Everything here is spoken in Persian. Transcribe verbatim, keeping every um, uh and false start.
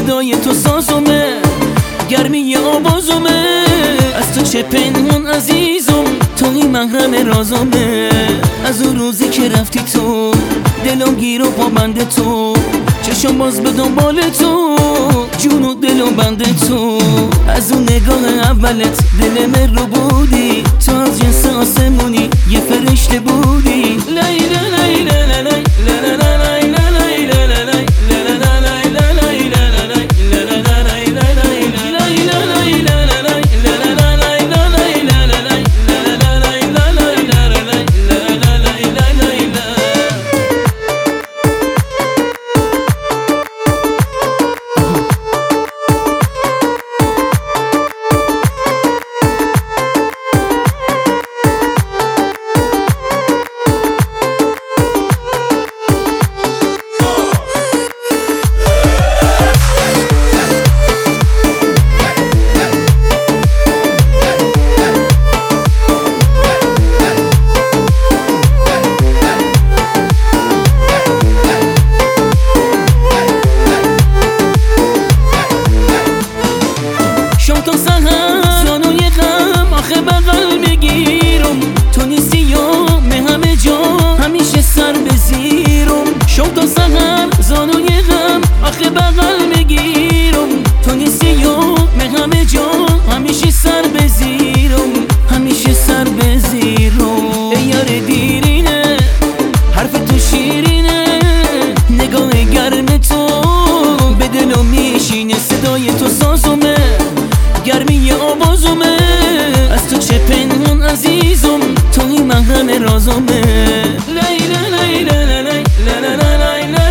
صدای تو سازمه، گرمی آوازمه. از تو چه پنهون عزیزم، توی محرم رازمه. از اون روزی که رفتی تو، دلم گیر و پابند تو، چشم باز به دنبال تو، جون و دل و بند تو. از اون نگاه اولت دل من رو بودی، تو از جنس آسمونی یه فرشته بودی. لیلا لیلا لیلا تو سهر زانوی غم آخه بغل بگیرم، تو نیستی یوم همه جا همیشه سر بزیرم. شو تو سهر زانوی غم آخه بغل بگیرم، تو نیستی یوم همه جا همیشه سر بزیرم، همیشه سر بزیرم. ای یار دیرینه حرف تو شیرینه، نگاه گرم تو به دلم میشینه. صدای تو سازمه، گرمی آوازمه. از تو چه پنهون عزیزم، توی محرم رازمه. لیلا لیلا لیلا لیلا لیلا